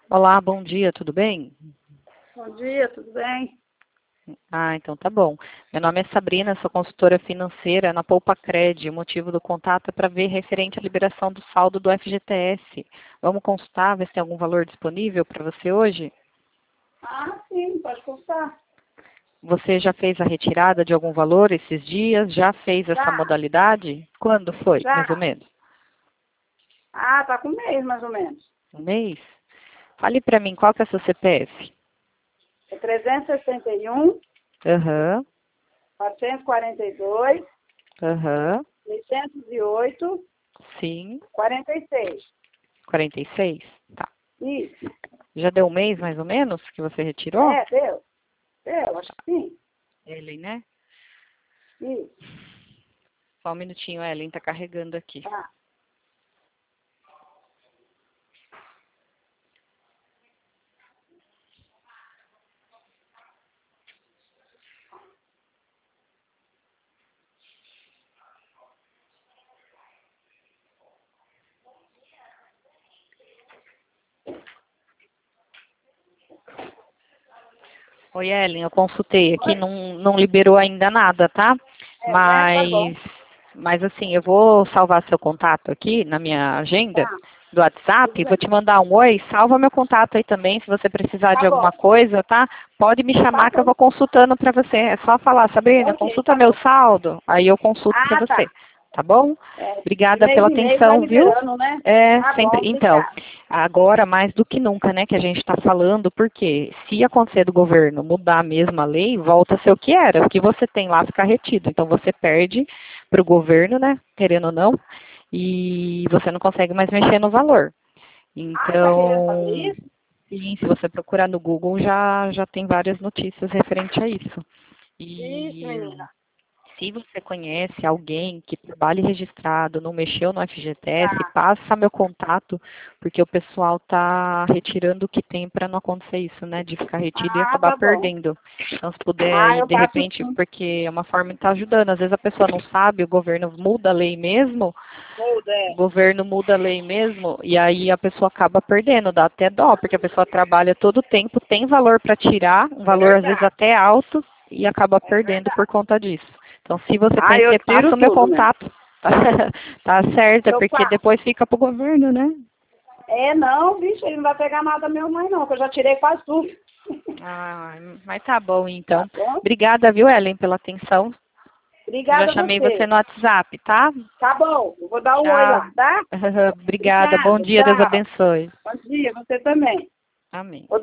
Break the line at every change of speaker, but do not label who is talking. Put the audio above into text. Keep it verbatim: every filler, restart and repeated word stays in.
Olá, bom dia, tudo bem?
Bom dia, tudo bem?
Ah, então tá bom. Meu nome é Sabrina, sou consultora financeira na Poupa-Cred. O motivo do contato é para ver referente à liberação do saldo do F G T S. Vamos consultar, ver se tem algum valor disponível para você hoje?
Ah, sim, pode contar.
Você já fez a retirada de algum valor esses dias? Já fez essa
Já,
modalidade? Quando foi, mais ou
já.
menos?
Ah, tá com um mês, mais ou menos.
Um mês? Fale para mim, qual que é o seu C P F?
É trezentos e sessenta e um,
Aham,
quatrocentos e quarenta e dois,
aham,
seiscentos e oito,
sim,
quarenta e seis.
quarenta e seis? Tá.
Isso.
Já deu um mês, mais ou menos, que você retirou?
É, deu. Deu, acho que sim.
Ellen, né?
Isso.
Só um minutinho, Ellen, tá carregando aqui.
Tá.
Oi, Ellen, eu consultei aqui, não, não liberou ainda nada, tá?
É, né? Tá bom.
Mas, mas assim, eu vou salvar seu contato aqui na minha agenda
Tá,
do WhatsApp,
tudo
vou
bem.
te mandar um oi, salva meu contato aí também, se você precisar de
Tá
alguma
bom.
coisa, tá? Pode me
Tá
chamar que eu
bom.
vou consultando para você. É só falar, Sabrina,
Ok,
consulta
tá
meu
bom.
saldo, aí eu consulto para
Ah,
você,
tá.
tá bom?
É, de
Obrigada
mês
pela
em mês vai
atenção, viu?
liberando, né?
É,
Tá bom,
sempre. Então,
obrigada.
agora mais do que nunca, né, que a gente está falando, porque se acontecer do governo mudar mesmo a lei, volta a ser o que era. O que você tem lá fica retido. Então você perde para o governo, né, querendo ou não, e você não consegue mais mexer no valor.
Ah, tá querendo fazer
Então,
isso?
sim, se você procurar no Google já, já tem várias notícias referente a isso.
Isso,
E
menina.
se você conhece alguém que trabalhe registrado, não mexeu no F G T S,
Tá.
passa meu contato, porque o pessoal está retirando o que tem para não acontecer isso, né? De ficar retido e
Ah,
acabar
tá bom.
perdendo. Então, se puder
Ah,
aí,
eu
de
passo
repente,
sim.
porque é uma forma de estar ajudando. Às vezes a pessoa não sabe, o governo muda a lei mesmo,
Muda,
o
é.
governo muda a lei mesmo, e aí a pessoa acaba perdendo, dá até dó, porque a pessoa trabalha todo o tempo, tem valor para tirar, um
É
valor às vezes
verdade.
até alto, e acaba
É
perdendo por
verdade.
conta disso. Então, se você
Ah, eu
conhecer, passa
tiro
o meu
tudo mesmo.
contato. Tá certo, é
Eu
porque
passo.
depois fica pro governo, né?
É, não, bicho, ele não vai pegar nada meu mãe, não, que eu já tirei quase tudo.
Ah, mas tá bom,
Tá
então.
bom?
Obrigada, viu, Ellen, pela atenção. Já
Obrigada a
chamei você
você.
no WhatsApp, tá?
Tá bom, eu vou dar um oi
Tchau.
lá, tá?
Obrigada, bom
Obrigada,
dia, Deus
tchau.
abençoe.
Bom dia, você também.
Amém.